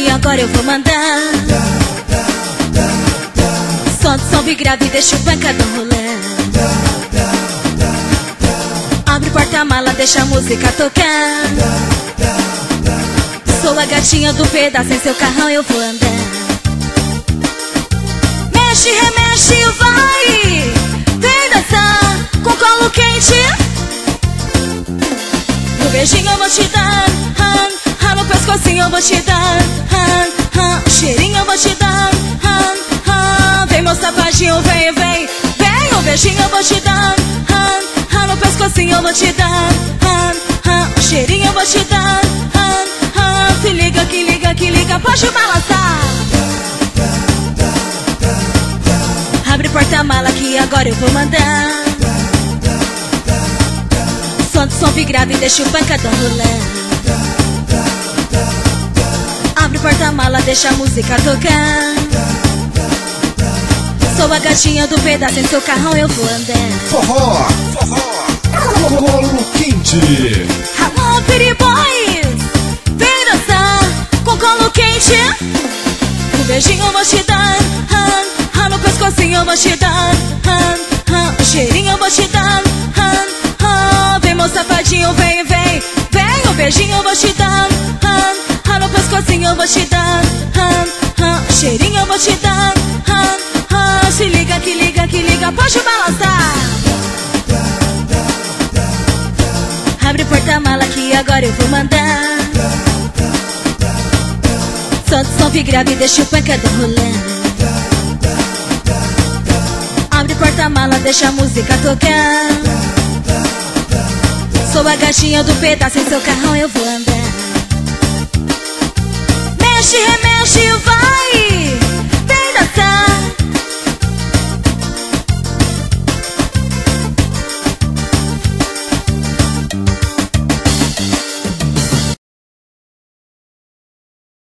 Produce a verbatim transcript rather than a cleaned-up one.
que agora eu vou mandar. Solta o som, vi grave, deixa o pancadão rolando. Abre o porta-mala, deixa a música tocar. Sou a gatinha do pedaço, em seu carrão eu vou andar. Mexe, remexe, vai. Vem dançar com colo quente. No beijinho eu vou te dar, han, han, no pescocinho eu vou te dar, han, han, cheirinho eu vou te dar, han, han. Vem meu safadinho, vem, vem, vem. O beijinho eu vou te dar, han, han, no pescocinho eu vou te dar, han, han, cheirinho eu vou te dar, han, han. Se liga, que liga, que liga, pode balançar. Abre porta-mala que agora eu vou mandar. Solta o som, vi grave, deixa o pancadão rolando. Abre porta-mala, deixa a música tocar. Sou a gatinha do pedaço, em seu carrão eu vou andar. Forró, forró, colo quente. Alô, Pretty Boys, vem dançar com colo quente. Um beijinho eu vou te dar, han, han, no pescocinho eu vou te dar, han, han, cheirinho eu vou te dar, han, han. Vem meu safadinho, vem, vem, vem. Um beijinho eu vou te dar, han, han, no pescocinho eu vou te dar, han, han, cheirinho eu vou te dar, han, han. Se liga, que liga, que liga, pode balançar. Abre o porta-mala que agora eu vou mandar. Solta o som, vi grave, deixa o pancadão rolando. Abre o porta-mala, deixa a música tocar. Sou a gatinha do pedaço, em seu carrão eu vou andar.